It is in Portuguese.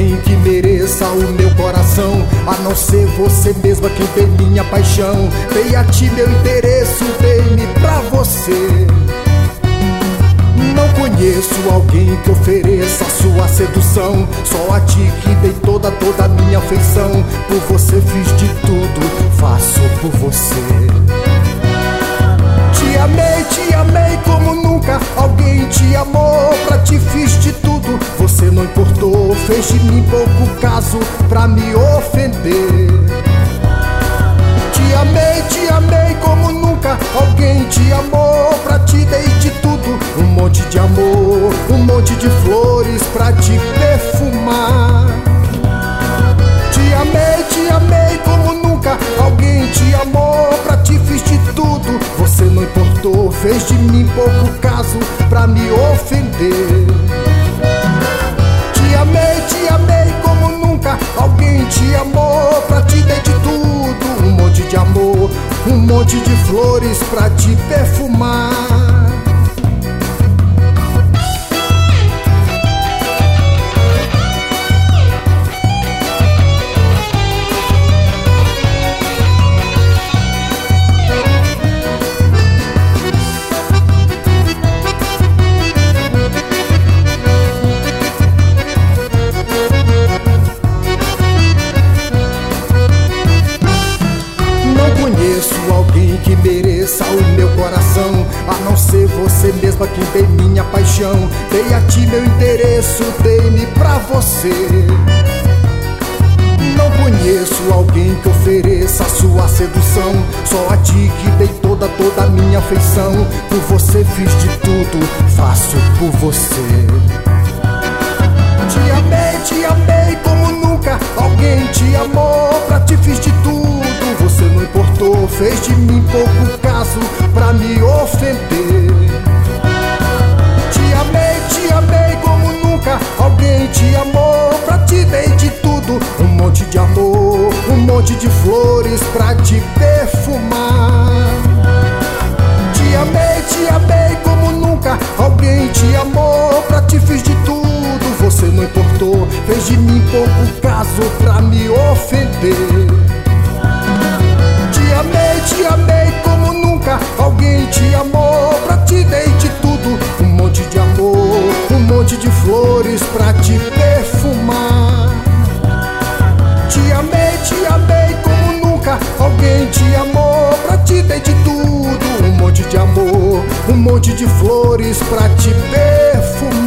alguém que mereça o meu coração, a não ser você mesma quem tem minha paixão. Dei a ti meu endereço, dei-me pra você. Não conheço alguém que ofereça sua sedução, só a ti que dei toda a minha afeição. Por você fiz de tudo, faço por você. Te amei como nunca alguém te amou. Pra ti fiz de tudo, você não importou. Fez de mim pouco caso pra me ofender. Te amei como nunca alguém te amou. Pra ti dei de tudo, um monte de amor, um monte de flores pra te perfumar. Te amei como nunca alguém te amou. Pra ti fiz de tudo, você não importou. Fez de mim pouco caso pra me ofender. Te amei como nunca alguém te amou. Pra ti dei de tudo, um monte de amor, um monte de flores pra te perfumar. Alguém que mereça o meu coração, a não ser você mesma quem tem minha paixão. Dei a ti meu endereço, dei-me pra você. Não conheço alguém que ofereça sua sedução, só a ti que dei toda a minha afeição. Por você fiz de tudo, faço por você. Te amei como nunca alguém te amou. Pra ti fiz de tudo, você não importou. Fez de mim pouco caso pra me ofender. Te amei como nunca alguém te amou. Pra ti dei de tudo, um monte de amor, um monte de flores pra te perfumar. Te amei como nunca alguém te amou. Pra ti fiz de tudo, você não importou. Fez de mim pouco caso pra me ofender. Te amei como nunca alguém te amou. Pra ti dei de tudo, um monte de amor, um monte de flores pra te perfumar. Te amei como nunca alguém te amou. Pra ti dei de tudo, um monte de amor, um monte de flores pra te perfumar.